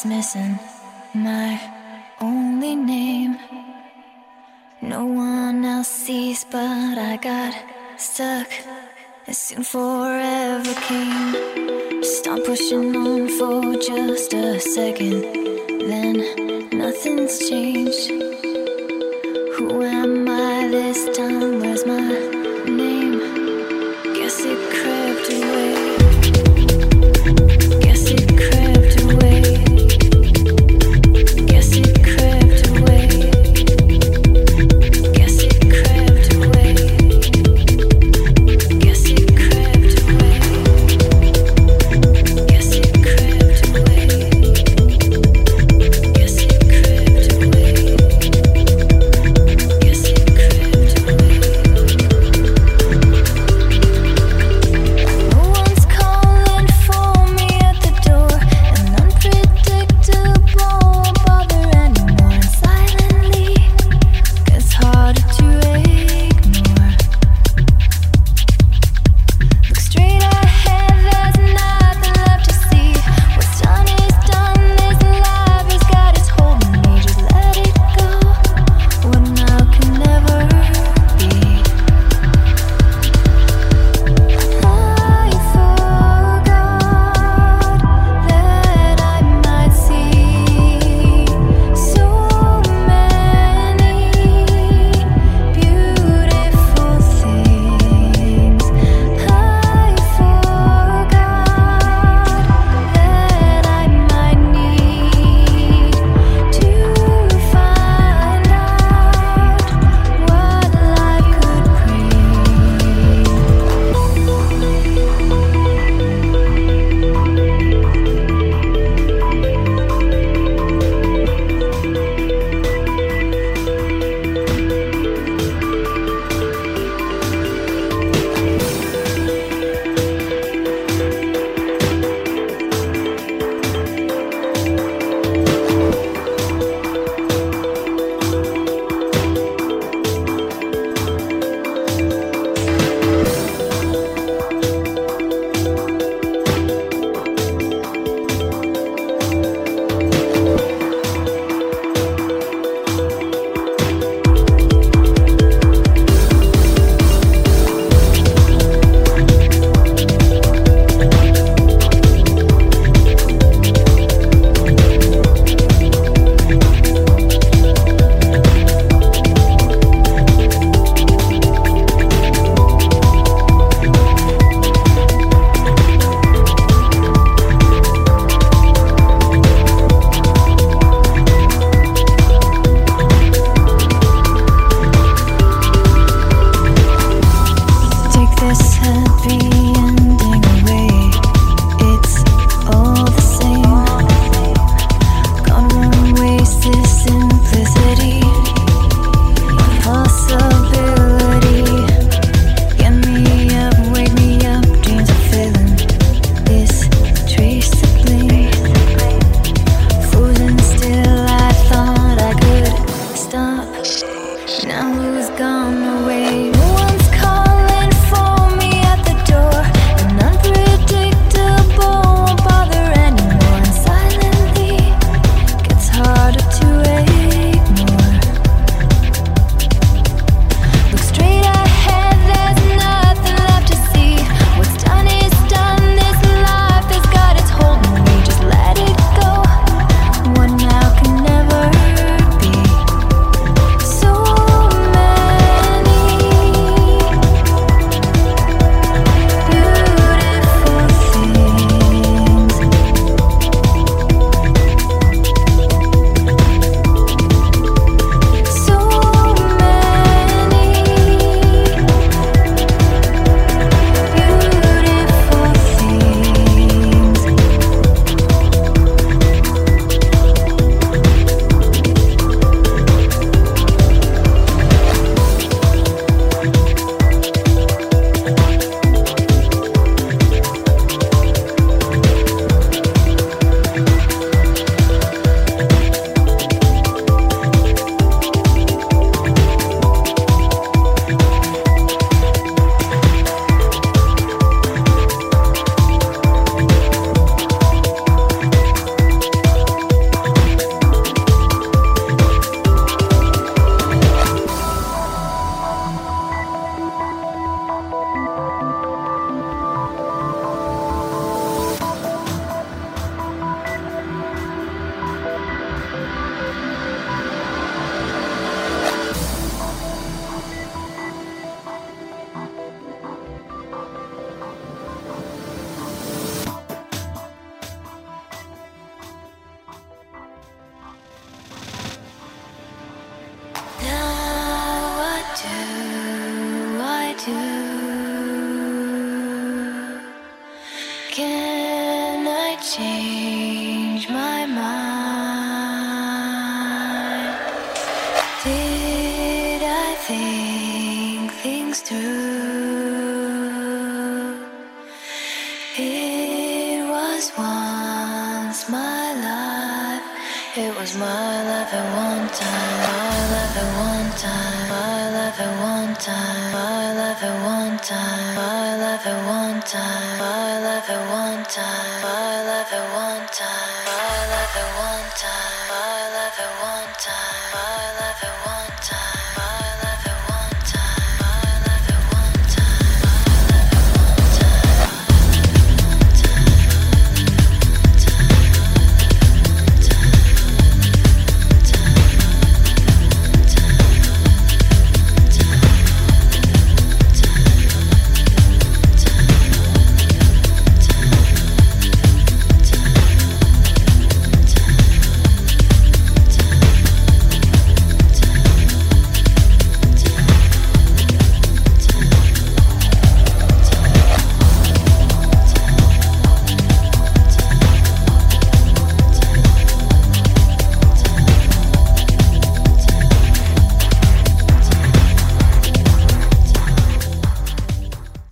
is missing my only name. No one else sees, but I got stuck, and soon forever came. Stop pushing on for just a second, then nothing's changed. Who am I this time? Where's my name? Guess it crept away. Guess it crept away. Guess it crept away. Guess it crept away. Guess it crept away. Guess it crept away. Guess it crept away. Guess it crept away. No one's calling for me at the door, and unpredictable won't bother anymore. And silently, it's harder to ignore. Look straight ahead, there's nothing left to see. What's done is done. This life has got its hold on me. Just let it go. What now can never be. I forgot that I might see so many beautiful things. I forgot that I might need to find out what life could take this happy ending away. It's all the same. God won't waste this simplicity. Possibility. Get me up, wake me up. Dreams are filling this trace of blame. Frozen still, I thought I could stop. Now who's gone away? No one's calling for me at the door, and unpredictable won't bother anymore. And silently, gets harder to ignore. Look straight ahead, there's nothing left to see. What's done is done. This life has got its hold on me. Just let it go. What now can never be. So many change my mind? Did I think things through? It was once my life. It was my life at one time. My life at one time. My life at one time. My life at one time. My life at one time. My life at one time. My life at one time.